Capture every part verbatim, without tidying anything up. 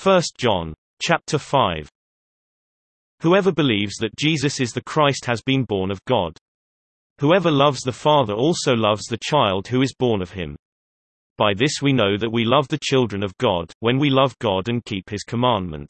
First John. Chapter five. Whoever believes that Jesus is the Christ has been born of God. Whoever loves the Father also loves the child who is born of him. By this we know that we love the children of God, when we love God and keep his commandments.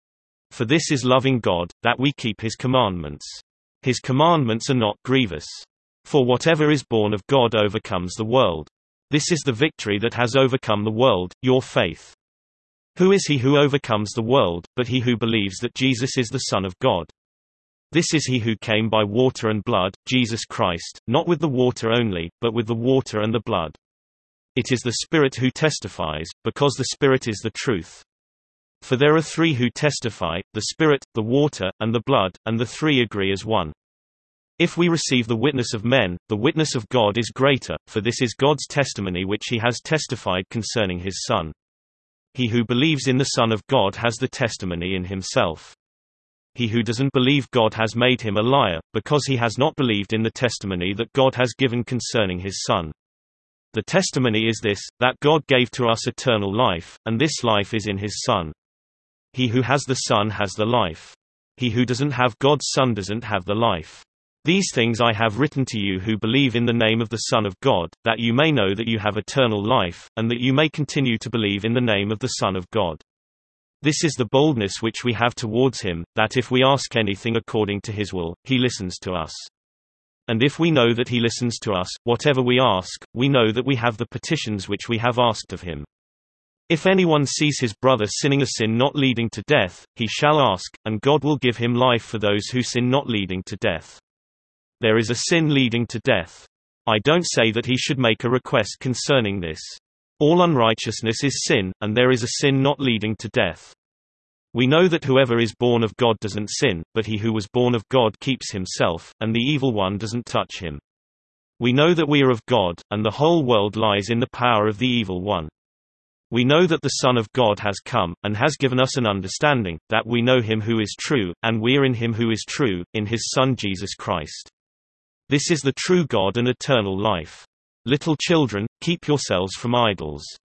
For this is loving God, that we keep his commandments. His commandments are not grievous. For whatever is born of God overcomes the world. This is the victory that has overcome the world, your faith. Who is he who overcomes the world, but he who believes that Jesus is the Son of God? This is he who came by water and blood, Jesus Christ, not with the water only, but with the water and the blood. It is the Spirit who testifies, because the Spirit is the truth. For there are three who testify, the Spirit, the water, and the blood, and the three agree as one. If we receive the witness of men, the witness of God is greater, for this is God's testimony which he has testified concerning his Son. He who believes in the Son of God has the testimony in himself. He who doesn't believe God has made him a liar, because he has not believed in the testimony that God has given concerning his Son. The testimony is this, that God gave to us eternal life, and this life is in his Son. He who has the Son has the life. He who doesn't have God's Son doesn't have the life. These things I have written to you who believe in the name of the Son of God, that you may know that you have eternal life, and that you may continue to believe in the name of the Son of God. This is the boldness which we have towards him, that if we ask anything according to his will, he listens to us. And if we know that he listens to us, whatever we ask, we know that we have the petitions which we have asked of him. If anyone sees his brother sinning a sin not leading to death, he shall ask, and God will give him life for those who sin not leading to death. There is a sin leading to death. I don't say that he should make a request concerning this. All unrighteousness is sin, and there is a sin not leading to death. We know that whoever is born of God doesn't sin, but he who was born of God keeps himself, and the evil one doesn't touch him. We know that we are of God, and the whole world lies in the power of the evil one. We know that the Son of God has come, and has given us an understanding, that we know him who is true, and we are in him who is true, in his Son Jesus Christ. This is the true God and eternal life. Little children, keep yourselves from idols.